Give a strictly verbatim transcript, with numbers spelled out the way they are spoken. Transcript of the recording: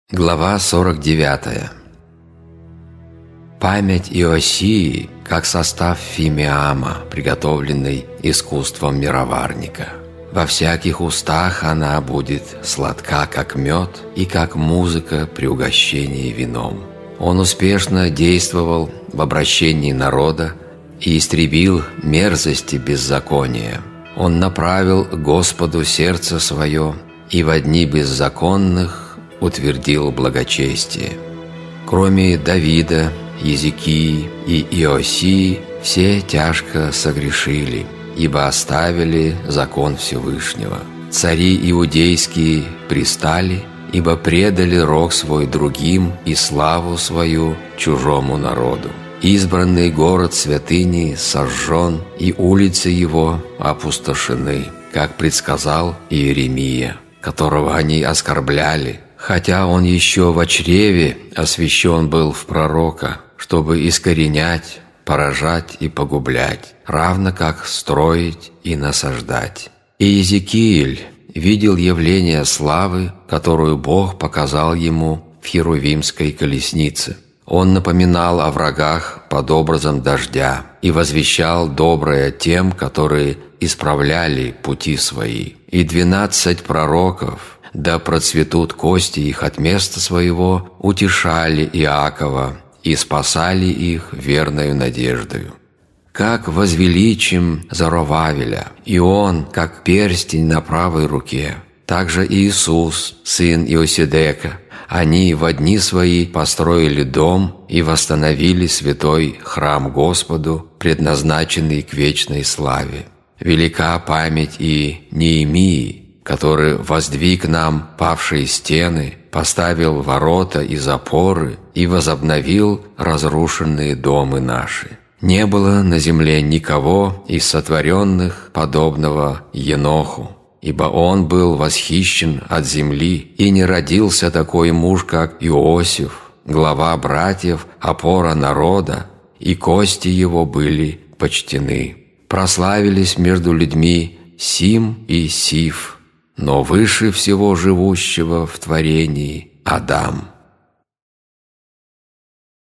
Глава сорок девятая. Память Иосии как состав фимиама, приготовленный искусством мироварника. Во всяких устах она будет сладка, как мед, и как музыка при угощении вином. Он успешно действовал в обращении народа и истребил мерзости беззакония. Он направил Господу сердце свое, и во дни беззаконных утвердил благочестие. Кроме Давида, Езекии и Иосии, все тяжко согрешили, ибо оставили закон Всевышнего. Цари иудейские пристали, ибо предали рог свой другим и славу свою чужому народу. Избранный город святыни сожжен, и улицы его опустошены, как предсказал Иеремия, которого они оскорбляли, хотя он еще в чреве освящен был в пророка, чтобы искоренять, поражать и погублять, равно как строить и насаждать. И Иезекииль видел явление славы, которую Бог показал ему в херувимской колеснице. Он напоминал о врагах под образом дождя и возвещал доброе тем, которые исправляли пути свои. И двенадцать пророков, да процветут кости их от места своего, утешали Иакова и спасали их верною надеждою. Как возвеличим Зоровавеля, и он, как перстень на правой руке, также Иисус, сын Иосидека. Они во дни свои построили дом и восстановили святой храм Господу, предназначенный к вечной славе. Велика память и Неемии, который воздвиг нам павшие стены, поставил ворота и запоры и возобновил разрушенные дома наши. Не было на земле никого из сотворенных, подобного Еноху, ибо он был восхищен от земли, и не родился такой муж, как Иосиф, глава братьев, опора народа, и кости его были почтены. Прославились между людьми Сим и Сиф, но выше всего живущего в творении Адам.